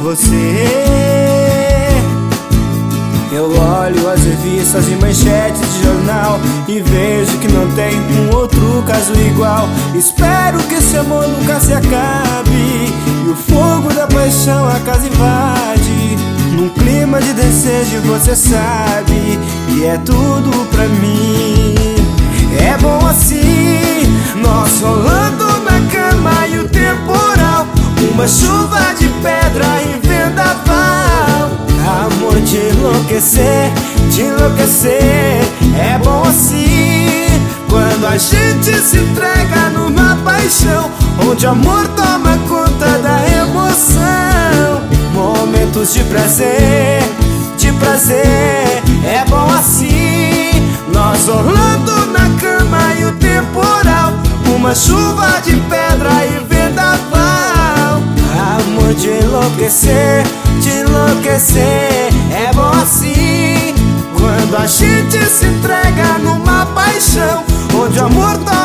você. Eu olho as revistas e manchetes de jornal e vejo que não tem um outro caso igual. Espero que esse amor nunca se acabe e o fogo da paixão a casa invade. Num clima de desejo você sabe, e é tudo pra mim. É bom assim, nós rolando na cama e o temporal, uma chuva de pedra e vendaval. Amor de enlouquecer, de enlouquecer. É bom assim, quando a gente se entrega numa paixão, onde o amor toma conta da emoção. Momentos de prazer, de prazer. É bom assim, nós rolando na cama e o temporal, uma chuva de pedra e vendaval. Amor de enlouquecer, de enlouquecer. É bom assim, quando a gente se entrega numa paixão, onde o amor